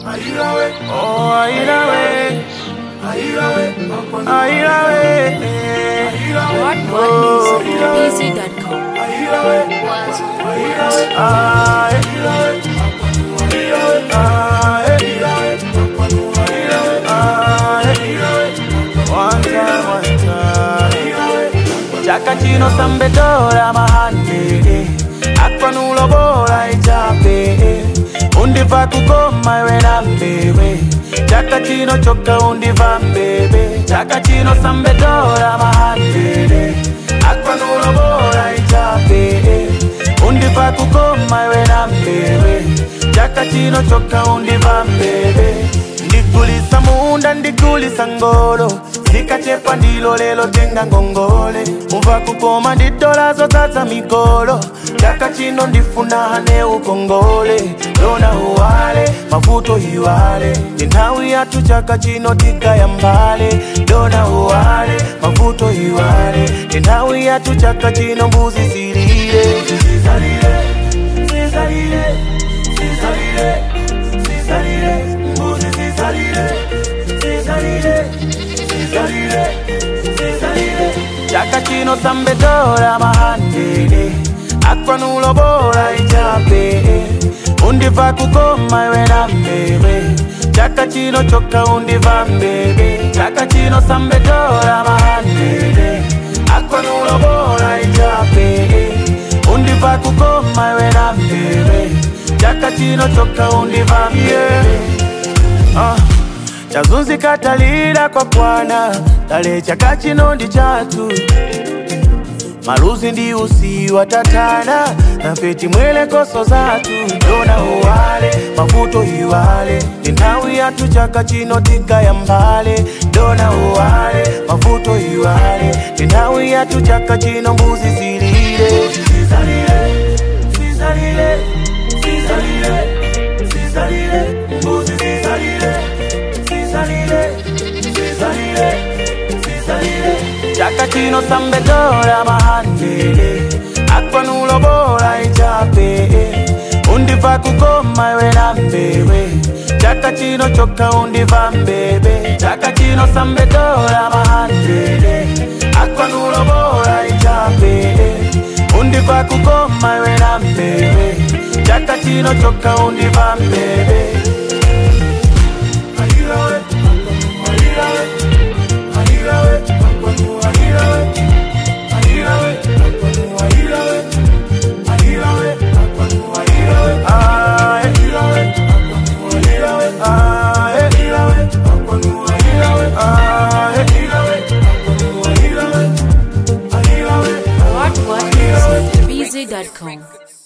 Chino sambedora mahande akwanulo bora ichape undiva kugoma iwe na mbebe chino choka undiva mbebe chino sambedora mahande akwanulo bora ichape undiva kugoma iwe na mbebe chino choka undiva mbebe ndikulisa munda ndikulisa ngolo Sikachepa ndilo lelo tenga ngongole Mva kukoma nditola zotaza mikolo Chaka chino ndifuna hane ukongole Dona uwale, mafuto hiwale Ntawi yatu chaka chino tika ya mbale Dona uwale, mafuto hiwale Ntawi yatu chaka chino mbuzi sirire Sisalire, sisalire, sisalire, sisalire Mbuzi sisalire, sisalire Chaka chino sambedora mahandele Akwanulo bora ichape Undiva kugoma iwe na mbebe Chaka chino choka undiva mbebe Chaka chino sambedora mahandele Akwanulo bora ichape Undiva kugoma iwe na mbebe Chaka chino choka undiva mbebe Chazunzi katalira kwa kwana Tale chaka chino ndi chatu Maluzi ndi usi watatana Na feti mwele koso zatu Dona uwale, mafuto hiwale Ntawi yatu chaka chino tika ya mbale Dona uwale, mafuto hiwale Ntawi yatu chaka chino mbuzi sirire Sisalire, sisalire, sisalire, sisalire Mbuzi sisalire Chaka chino sambedora mahandele Akwanulo bora ichape Undiva kugoma iwe na mbebe Chaka chino choka undiva mbebe Chaka chino sambedora mahandele Akwanulo bora ichape Undiva kugoma iwe na mbebe Chaka chino choka undiva mbebe What is BZ.com